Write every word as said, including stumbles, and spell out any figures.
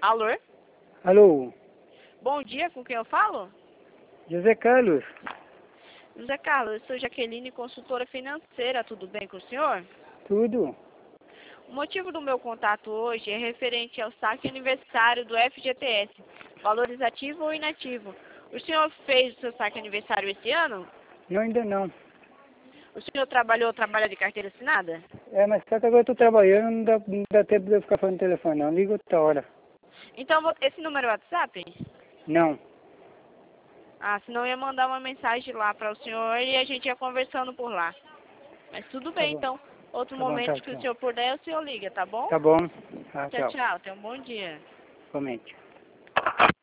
Alô? Alô, Bom dia, com quem eu falo? José Carlos. José Carlos, eu sou Jaqueline, consultora financeira, tudo bem com o senhor? Tudo? O motivo do meu contato hoje é referente ao saque aniversário do F G T S, valores ativo ou inativo. O senhor fez o seu saque aniversário esse ano? Não, ainda não. O senhor trabalhou ou trabalha de carteira assinada? É, mas só que agora eu tô trabalhando, não dá, não dá tempo de eu ficar falando no telefone, não. Liga outra hora. Então, vo- esse número é WhatsApp? Não. Ah, senão eu ia mandar uma mensagem lá para o senhor e a gente ia conversando por lá. Mas tudo Tá bem, bom. então. Outro Tá bom, momento tchau, que o tchau. senhor puder, o senhor liga, tá bom? Tá bom. Ah, Tchau, tchau. tchau. Tenha um bom dia. Comente.